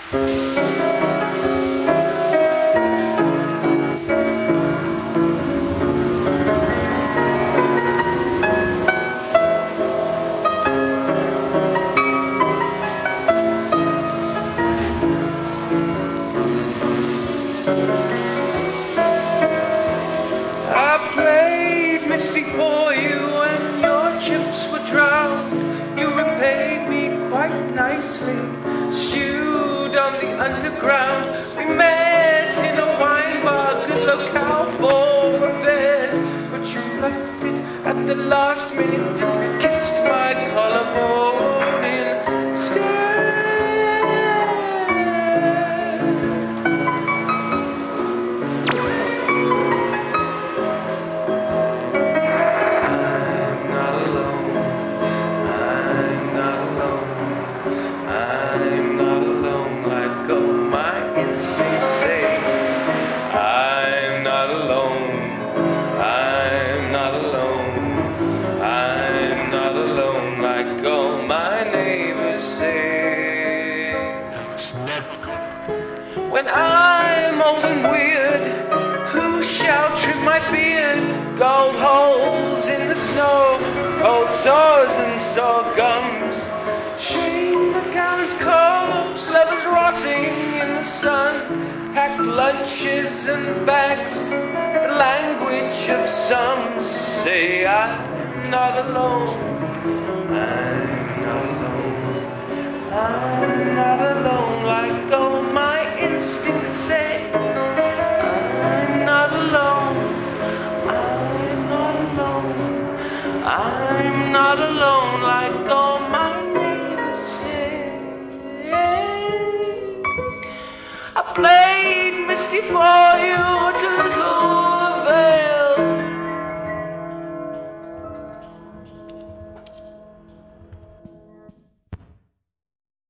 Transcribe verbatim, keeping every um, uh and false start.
Misty for you when your chips were drowned. You repaid me quite nicely, stewed on the underground. We met in a wine bar, good locale for affairs, but you left it at the last minute and kissed my collarbone instead. When I'm old and weird, who shall trim my beard? Gold holes in the snow, cold sores and sorghums, shame the gallant's clothes, lovers rotting in the sun, packed lunches and bags, the language of some. Say I'm not alone, I'm not alone, I'm not alone, like all my instincts say. I'm not alone, I'm not alone, I'm not alone, like all my neighbors say. I played Misty for you to